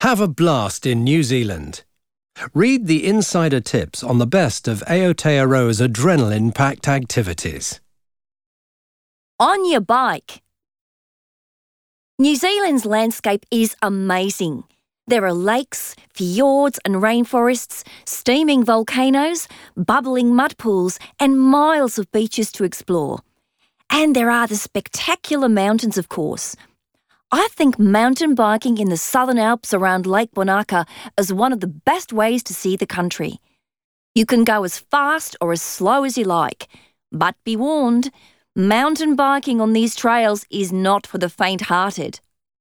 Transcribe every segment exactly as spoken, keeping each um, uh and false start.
Have a blast in New Zealand. Read the insider tips on the best of Aotearoa's adrenaline-packed activities. On your bike. New Zealand's landscape is amazing. There are lakes, fjords and rainforests, steaming volcanoes, bubbling mud pools and miles of beaches to explore. And there are the spectacular mountains, of course. I think mountain biking in the Southern Alps around Lake Wanaka is one of the best ways to see the country. You can go as fast or as slow as you like, but be warned, mountain biking on these trails is not for the faint-hearted.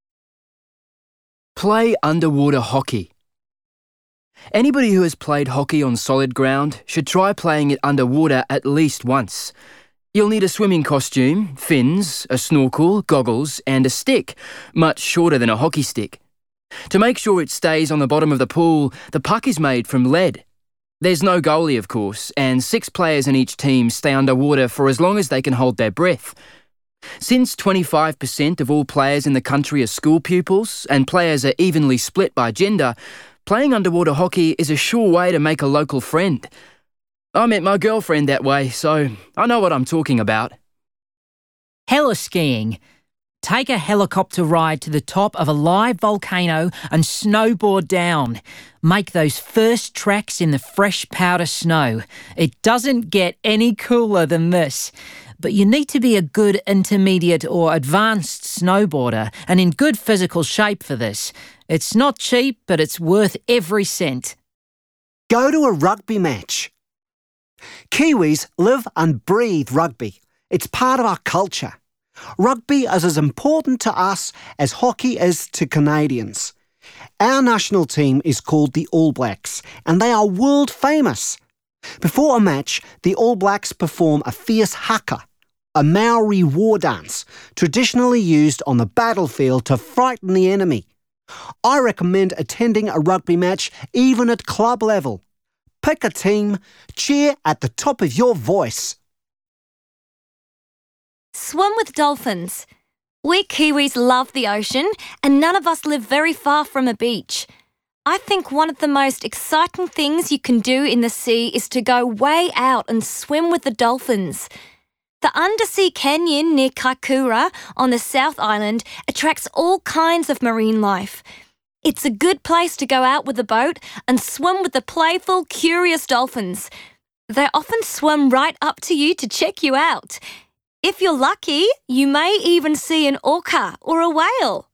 Play underwater hockey. Anybody who has played hockey on solid ground should try playing it underwater at least once. You'll need a swimming costume, fins, a snorkel, goggles and a stick, much shorter than a hockey stick. To make sure it stays on the bottom of the pool, the puck is made from lead. There's no goalie, of course, and six players in each team stay underwater for as long as they can hold their breath. Since twenty-five percent of all players in the country are school pupils and players are evenly split by gender, playing underwater hockey is a sure way to make a local friend. I met my girlfriend that way, so I know what I'm talking about. Heliskiing. Take a helicopter ride to the top of a live volcano and snowboard down. Make those first tracks in the fresh powder snow. It doesn't get any cooler than this. But you need to be a good intermediate or advanced snowboarder and in good physical shape for this. It's not cheap, but it's worth every cent. Go to a rugby match. Kiwis live and breathe rugby. It's part of our culture. Rugby is as important to us as hockey is to Canadians. Our national team is called the All Blacks, and they are world famous. Before a match, the All Blacks perform a fierce haka, a Maori war dance, traditionally used on the battlefield to frighten the enemy. I recommend attending a rugby match even at club level. Pick a team, cheer at the top of your voice. Swim with dolphins. We Kiwis love the ocean and none of us live very far from a beach. I think one of the most exciting things you can do in the sea is to go way out and swim with the dolphins. The undersea canyon near Kaikoura on the South Island attracts all kinds of marine life. It's a good place to go out with a boat and swim with the playful, curious dolphins. They often swim right up to you to check you out. If you're lucky, you may even see an orca or a whale.